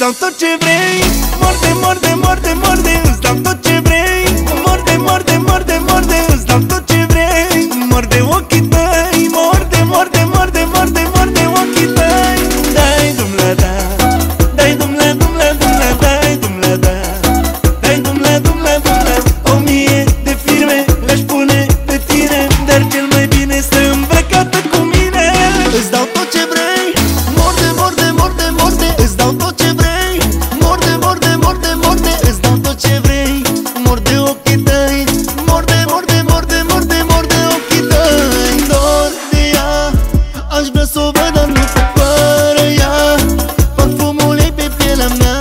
dau tot ce vrei. Mor de, mor de, mor de, mor de, îți dau tot ce vrei. Mor de, mor de, mor de, mor de, îți dau tot ce vrei. Mor de ochii tăi, mor de, mor de, mor de, mor de, mor de ochii tăi. Dai dumla da, dai dumla, dumla, dumla, dai dumla da, dai dumla, dumla, dumla. 1000 de firme le-aș pune pe tine, dar cel mai bine stă îmbrăcată cu mine. Îți dau tot ce vrei. Mor de, mor de, mor de, mor de, îți dau tot ce vrei. Mor de, mor de, mor de, mor de, îți dau tot ce vrei. Mor de ochii tăi, mor de, mor de, mor de, mor de, mor de ochii tăi. Dor de ea, aș vrea să o văd, dar nu pot fără ea. Parfumul ei pe pielea mea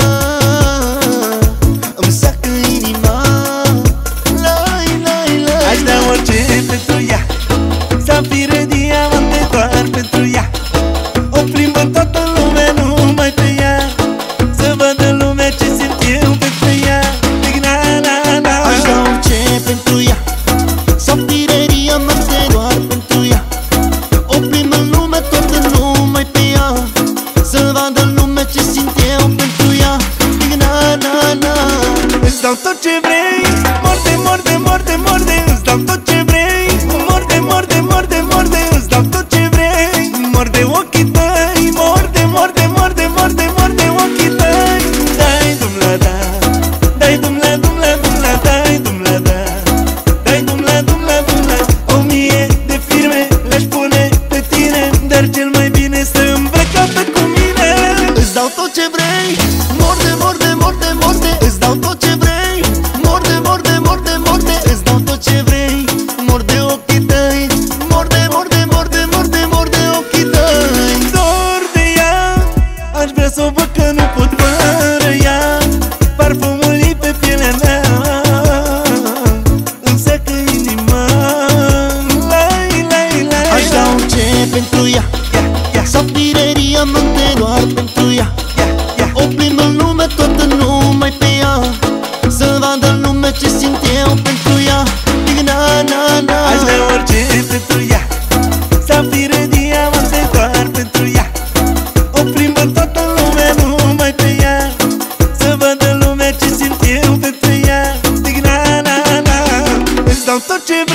îmi seacă inima. Lai, lai, lai. Aș da orice pentru ea, safire, diamante doar pentru ea. O plimbă toată lumea numai pe ea, să vadă lumea ce simt eu pentru ea. Na, na, na. Aș da orice pentru ea, safire, diamante doar pentru ea. O plimbă lumea toată numai pe ea, să vadă lumea ce simt eu pentru ea. Na, na, na. Îți dau tot ce vrei. Mor de, mor de, mor de, mor de, îți dau tot ce vrei. Mor de, mor de, mor de, mor de, îți dau tot ce vrei. Mor de ochii tăi, mor de, mor de, mor de, mor de, mor de ochii tăi. Dai dumla da, dai dumla, dumla, dumla, dai dumla da, dai dumla, dumla, dumla. 1000 de firme le-aș pune pe tine, dar cel mai bine stă îmbrăcată cu mine. Îți dau tot ce vrei. Mor de, mor de, mor de, mor de, îți dau tot ce vrei. Mor de, mor de, mor de, mor de, îți dau tot ce vrei. Mor de ochii tăi, mor de, mor de, mor de, mor de, mor de ochii tăi. Dor de ea, aș vrea să o văd, că nu pot fără ea. Parfumul ei pe pielea mea îmi seacă inima. Lai, lai, lai. Aș da orice pentru ea, safire, diamante doar pentru ea. O plimbă în lume toată numai pe ea, să vadă lumea ce simt eu pentru ea. Na, na, na. Aș vrea orice pentru ea, safire, diamante doar pentru ea. O plimbă toată lumea numai pe ea, să vadă lumea ce simt eu pentru ea. Na, na, na. Îți dau tot ce